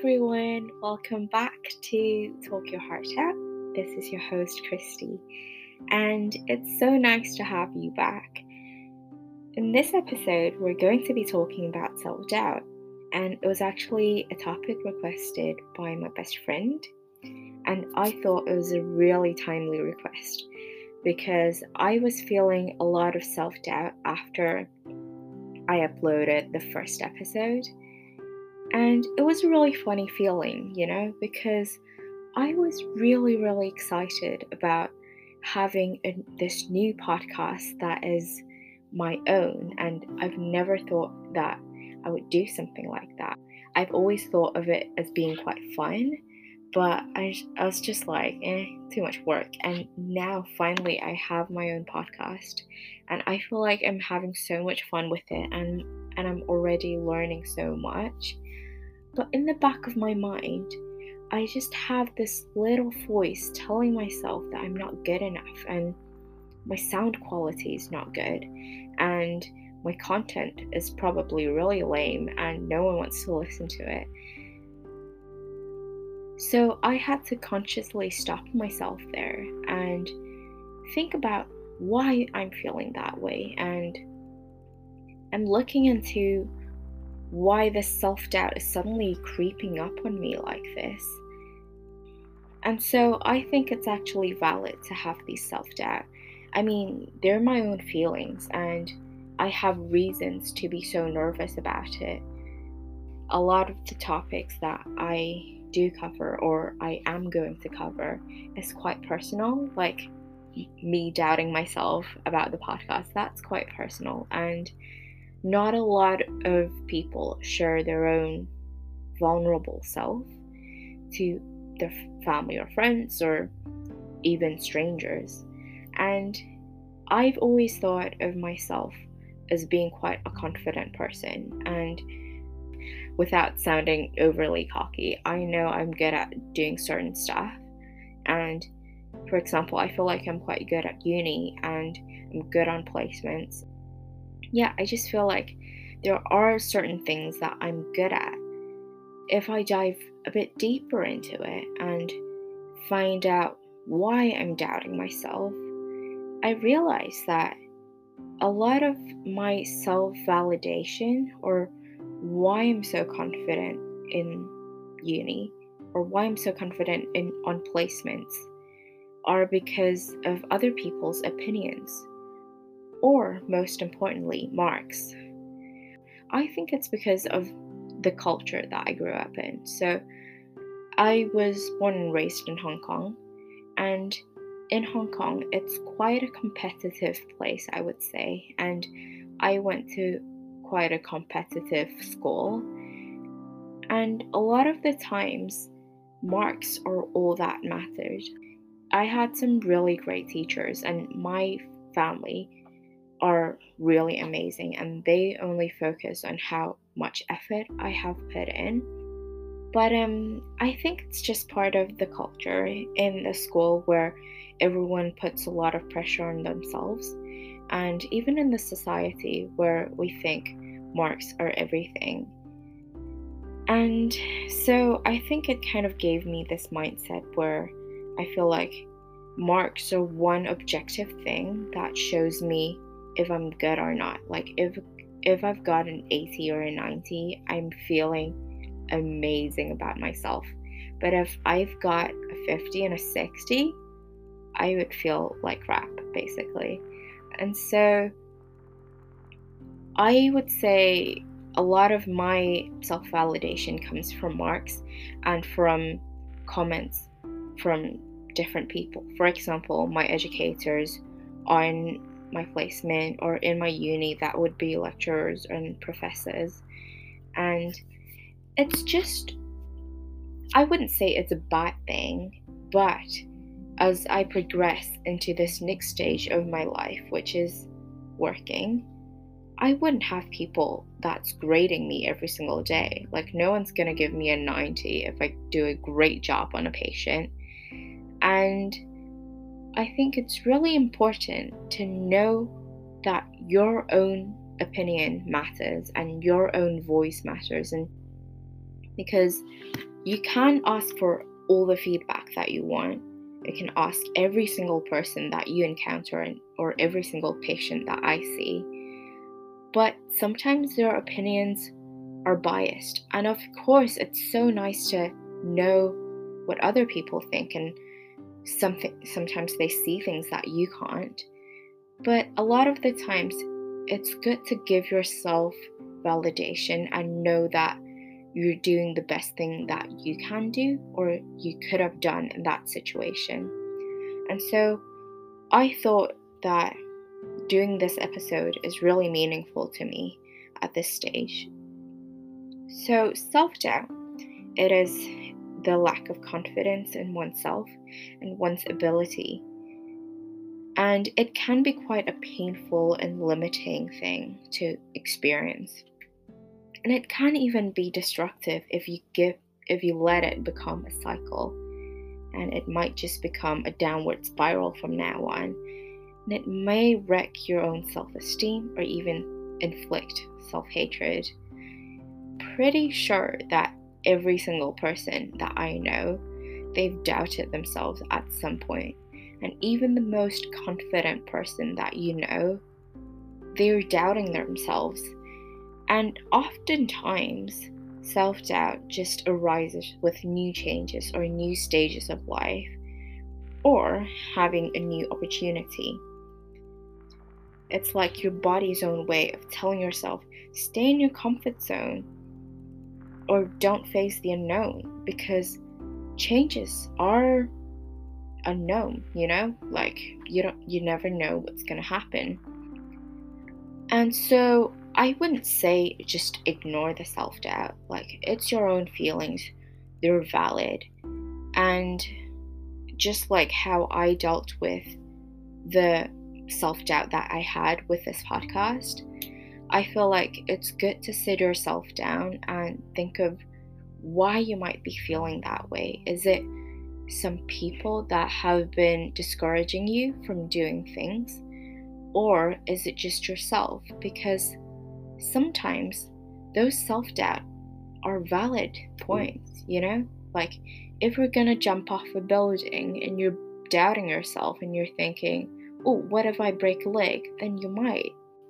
everyone, welcome back to Talk Your Heart Out. This is your host, Christy, and it's so nice to have you back. In this episode, we're going to be talking about self-doubt, and it was actually a topic requested by my best friend, and I thought it was a really timely request because I was feeling a lot of self-doubt after I uploaded the first episode. And it was a really funny feeling, because I was really excited about having this new podcast that is my own. And I've never thought that I would do something like that. I've always thought of it as being quite fun, but I was just like, too much work. And now finally I have my own podcast and I feel like I'm having so much fun with it and I'm already learning so much. But in the back of my mind, I just have this little voice telling myself that I'm not good enough and my sound quality is not good and my content is probably really lame and no one wants to listen to it. So I had to consciously stop myself there and think about why I'm feeling that way, and I'm looking into why this self-doubt is suddenly creeping up on me like this. And so I think it's actually valid to have these self-doubt. I mean, they're my own feelings and I have reasons to be so nervous about it. A lot of the topics that I do cover or I am going to cover is quite personal, like me doubting myself about the podcast. That's quite personal, and not a lot of people share their own vulnerable self to their family or friends or even strangers. And I've always thought of myself as being quite a confident person, and without sounding overly cocky, I know I'm good at doing certain stuff. And for example, I feel like I'm quite good at uni and I'm good on placements. Yeah, I just feel like there are certain things that I'm good at. If I dive a bit deeper into it and find out why I'm doubting myself, I realize that a lot of my self-validation, or why I'm so confident in uni, or why I'm so confident on placements, are because of other people's opinions, or most importantly, marks. I think it's because of the culture that I grew up in. So I was born and raised in Hong Kong, and in Hong Kong, it's quite a competitive place, I would say, and I went to quite a competitive school, and a lot of the times, marks are all that mattered. I had some really great teachers, and my family are really amazing and they only focus on how much effort I have put in. But I think it's just part of the culture in the school where everyone puts a lot of pressure on themselves, and even in the society where we think marks are everything. And so I think it kind of gave me this mindset where I feel like marks are one objective thing that shows me if I'm good or not. Like if I've got an 80 or a 90, I'm feeling amazing about myself. But if I've got a 50 and a 60, I would feel like crap, basically. And so I would say a lot of my self-validation comes from marks and from comments from different people. For example, my educators on my placement or in my uni, that would be lecturers and professors. And it's just, I wouldn't say it's a bad thing, but as I progress into this next stage of my life, which is working, I wouldn't have people that's grading me every single day. Like, no one's gonna give me a 90 if I do a great job on a patient. And I think it's really important to know that your own opinion matters and your own voice matters, and because You can ask for all the feedback that you want. You can ask every single person that you encounter or every single patient that I see. But sometimes their opinions are biased. And of course, it's so nice to know what other people think, and sometimes they see things that you can't. But a lot of the times, it's good to give yourself validation and know that you're doing the best thing that you can do or you could have done in that situation. And so I thought that doing this episode is really meaningful to me at this stage. So, self-doubt, it is the lack of confidence in oneself and one's ability. And it can be quite a painful and limiting thing to experience. And it can even be destructive if you let it become a cycle. And it might just become a downward spiral from now on. And it may wreck your own self-esteem or even inflict self-hatred. Pretty sure that every single person that I know, they've doubted themselves at some point. And even the most confident person that you know, they're doubting themselves. And oftentimes, self-doubt just arises with new changes or new stages of life, or having a new opportunity. It's like your body's own way of telling yourself, stay in your comfort zone or don't face the unknown, because changes are unknown, like you never know what's going to happen. And so I wouldn't say just ignore the self-doubt. Like, it's your own feelings, they're valid. And just like how I dealt with the self-doubt that I had with this podcast, I feel like it's good to sit yourself down and think of why you might be feeling that way. Is it some people that have been discouraging you from doing things? Or is it just yourself? Because sometimes those self-doubt are valid points, Like, if you're gonna jump off a building and you're doubting yourself and you're thinking, oh, what if I break a leg? Then you might,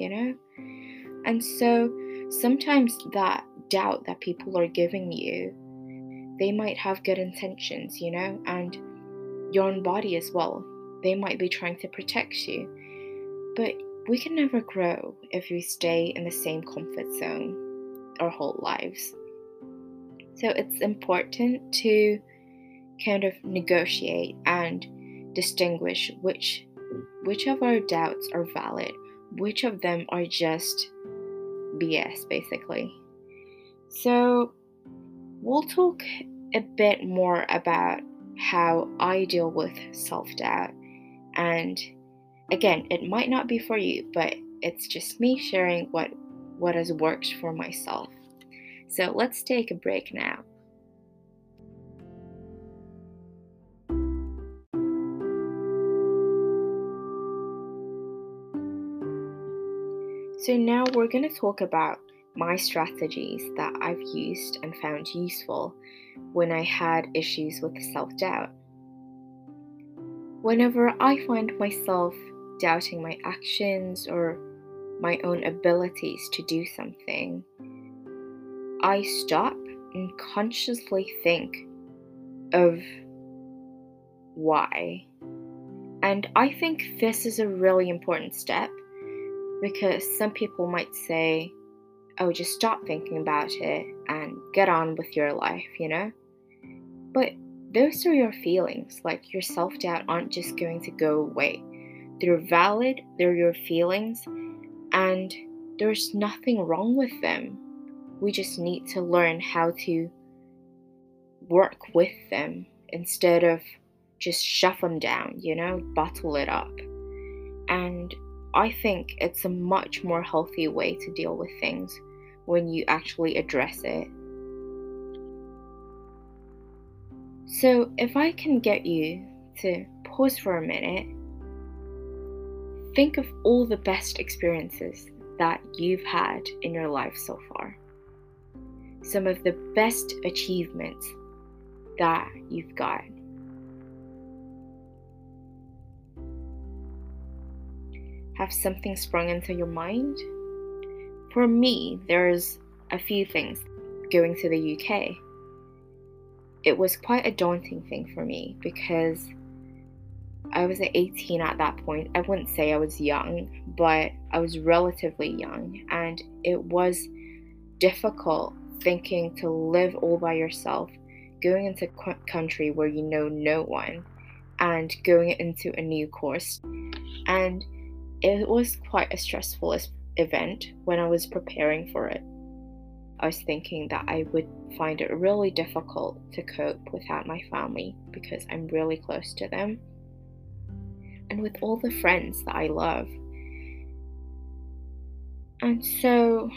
And so sometimes that doubt that people are giving you, they might have good intentions, and your own body as well. They might be trying to protect you. But we can never grow if we stay in the same comfort zone our whole lives. So it's important to kind of negotiate and distinguish which of our doubts are valid, which of them are just BS, basically. So we'll talk a bit more about how I deal with self-doubt. And again, it might not be for you, but it's just me sharing what has worked for myself. So let's take a break now. So now we're going to talk about my strategies that I've used and found useful when I had issues with self-doubt. Whenever I find myself doubting my actions or my own abilities to do something, I stop and consciously think of why. And I think this is a really important step, because some people might say, oh, just stop thinking about it and get on with your life, But those are your feelings. Like, your self-doubt aren't just going to go away. They're valid, they're your feelings, and there's nothing wrong with them. We just need to learn how to work with them instead of just shove them down, bottle it up. And I think it's a much more healthy way to deal with things when you actually address it. So if I can get you to pause for a minute, think of all the best experiences that you've had in your life so far. Some of the best achievements that you've got. Have something sprung into your mind? For me, there's a few things. Going to the UK, it was quite a daunting thing for me because I was at 18 at that point. I wouldn't say I was young, but I was relatively young, and it was difficult thinking to live all by yourself, going into a country where you know no one, and going into a new course. And it was quite a stressful event when I was preparing for it. I was thinking that I would find it really difficult to cope without my family because I'm really close to them, and with all the friends that I love. And so,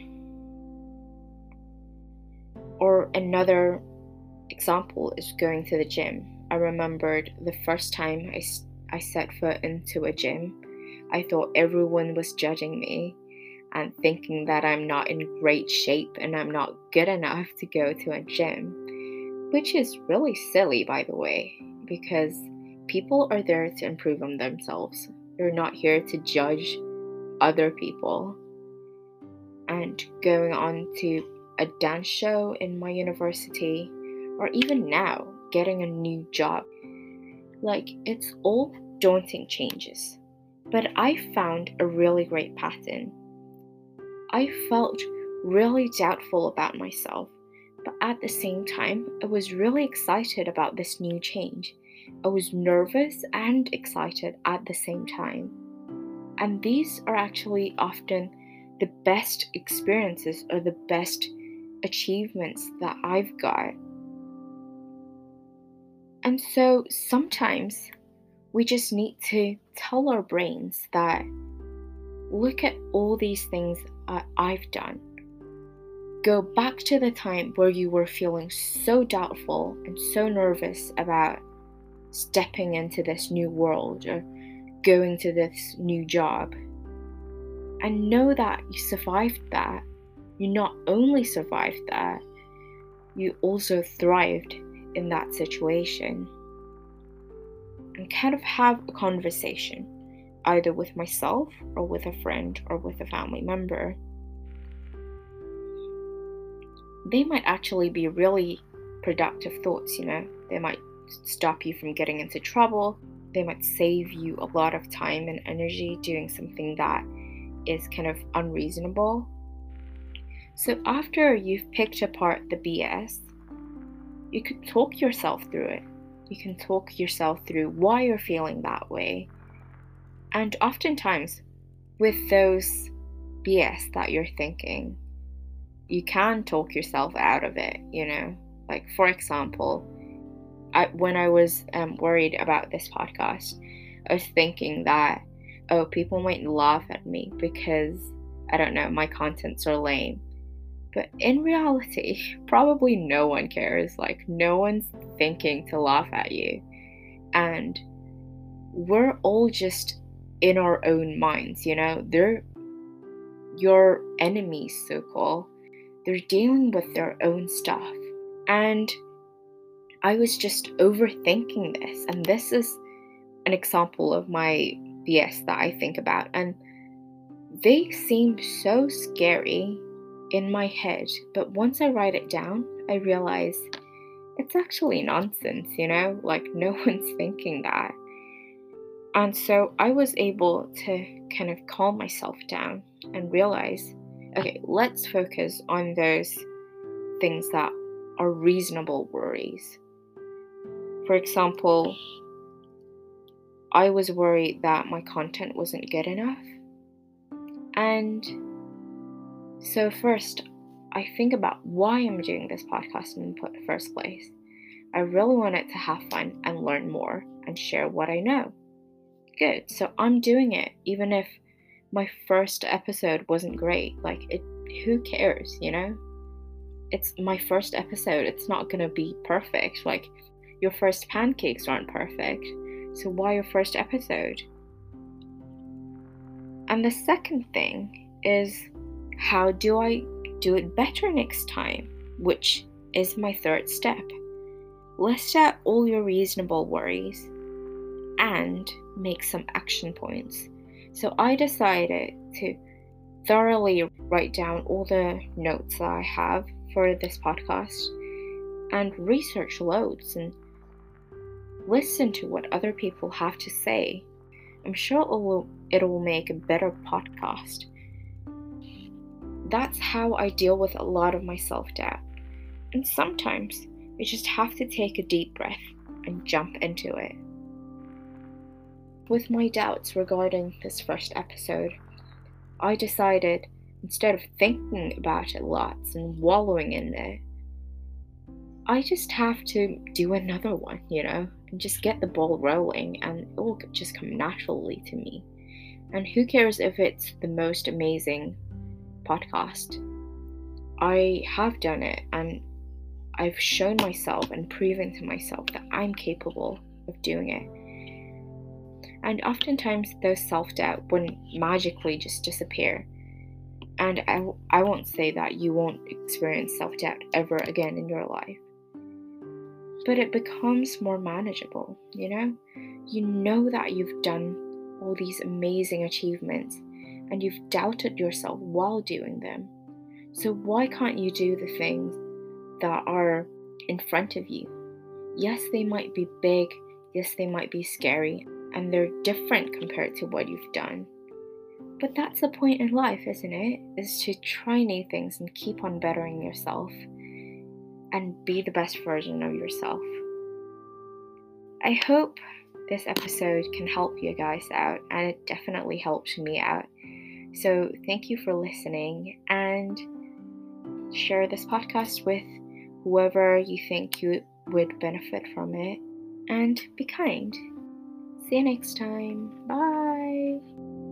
or another example is going to the gym. I remembered the first time I set foot into a gym, I thought everyone was judging me and thinking that I'm not in great shape and I'm not good enough to go to a gym, which is really silly, by the way, because people are there to improve on themselves. They're not here to judge other people. And going on to a dance show in my university, or even now, getting a new job, like, it's all daunting changes. But I found a really great pattern. I felt really doubtful about myself, but at the same time, I was really excited about this new change. I was nervous and excited at the same time. And these are actually often the best experiences or the best achievements that I've got. And so sometimes we just need to tell our brains that, look at all these things I've done. Go back to the time where you were feeling so doubtful and so nervous about stepping into this new world or going to this new job. And know that you survived that. You not only survived that, you also thrived in that situation. And kind of have a conversation, either with myself or with a friend or with a family member. They might actually be really productive thoughts, They might stop you from getting into trouble. They might save you a lot of time and energy doing something that is kind of unreasonable. So after you've picked apart the BS, you could talk yourself through it. You can talk yourself through why you're feeling that way. And oftentimes, with those BS that you're thinking, you can talk yourself out of it, Like, for example, when I was worried about this podcast, I was thinking that, people might laugh at me because, I don't know, my contents are lame. But in reality, probably no one cares. Like, no one's thinking to laugh at you. And we're all just in our own minds, They're your enemies, so-called. They're dealing with their own stuff. And I was just overthinking this. And this is an example of my BS that I think about. And they seem so scary in my head. But once I write it down, I realize it's actually nonsense, Like, no one's thinking that. And so I was able to kind of calm myself down and realize, okay, let's focus on those things that are reasonable worries. For example, I was worried that my content wasn't good enough. And so first, I think about why I'm doing this podcast in the first place. I really wanted to have fun and learn more and share what I know. Good, so I'm doing it, even if my first episode wasn't great. Like, who cares, It's my first episode. It's not gonna be perfect. Like, your first pancakes aren't perfect. So why your first episode? And the second thing is, how do I do it better next time? Which is my third step. List out all your reasonable worries and make some action points. So I decided to thoroughly write down all the notes that I have for this podcast and research loads and listen to what other people have to say. I'm sure it will make a better podcast. That's how I deal with a lot of my self-doubt. And sometimes you just have to take a deep breath and jump into it. With my doubts regarding this first episode, I decided, instead of thinking about it lots and wallowing in it, I just have to do another one, and just get the ball rolling, and it will just come naturally to me. And who cares if it's the most amazing podcast? I have done it, and I've shown myself and proven to myself that I'm capable of doing it. And oftentimes those self-doubt wouldn't magically just disappear. And I won't say that you won't experience self-doubt ever again in your life. But it becomes more manageable, You know that you've done all these amazing achievements and you've doubted yourself while doing them. So why can't you do the things that are in front of you? Yes, they might be big, yes, they might be scary, and they're different compared to what you've done. But that's the point in life, isn't it? Is to try new things and keep on bettering yourself and be the best version of yourself. I hope this episode can help you guys out, and it definitely helped me out. So thank you for listening, and share this podcast with whoever you think you would benefit from it, and be kind. See you next time. Bye.